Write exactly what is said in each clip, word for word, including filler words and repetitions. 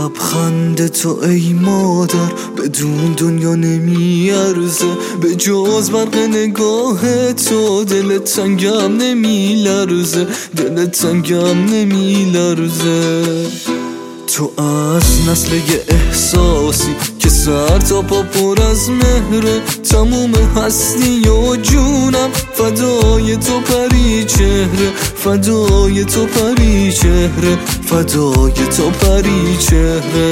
لبخند تو ای مادر بدون دنیا نمیارزه، به جز برق نگاه تو دل تنگم نمیلرزه، دل تنگم نمیلرزه. تو از نسل یه احساسی که سر تا پا پر از مهره، تموم هستی و جونم فدای تو پری چهره، فدای تو پری چهره، فدای تو پری چهره.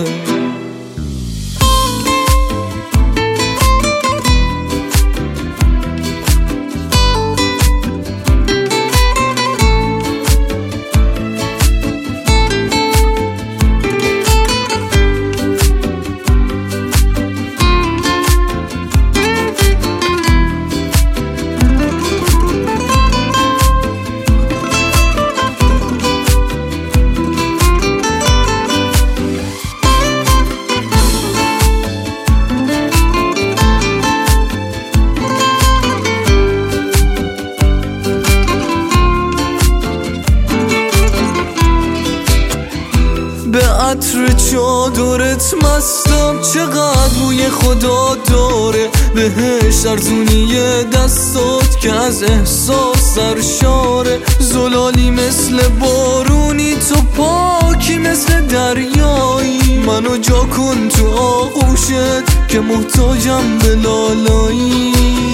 به عطر چادرت مستم، چقدر بوی خدا داره، بهش ارزونی دستات که از احساس سرشاره. زلالی مثل بارونی، تو پاکی مثل دریایی، منو جا کن تو آغوشت که محتاجم به لالایی.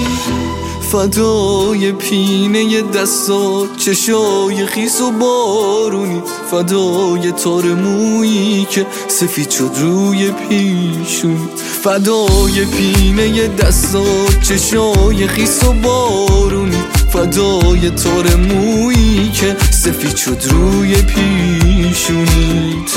فدای پینه دستات، چشای خیس و بارونی، فدای تار مویی که سفید شد روی پیشونی، فدای پینه دستات، چشای خیس و بارونی، فدای تار مویی که سفید شد روی پیشونیت.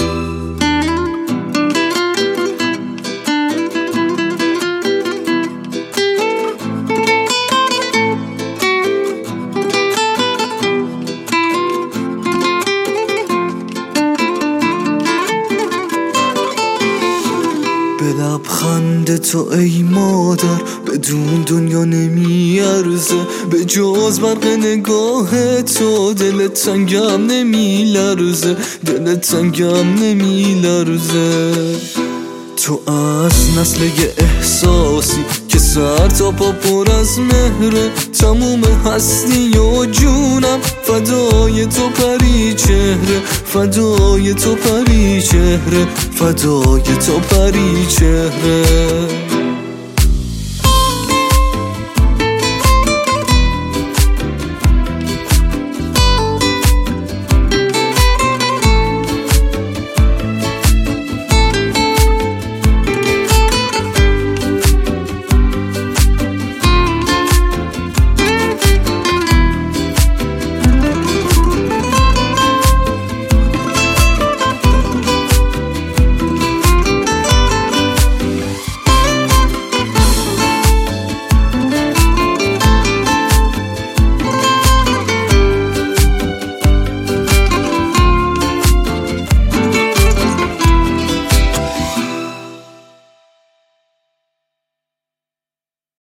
به لبخند تو ای مادر بدون دنیا نمیارزه، به جز برق نگاه تو دل تنگم نمیلرزه، دل تنگم نمیلرزه. تو از نسل یه احساسی که سر تا پا پر از مهره، تموم هستی و جونم فدای تو پری چهره، فدای تو پری چهره، فدای تو پری چهره.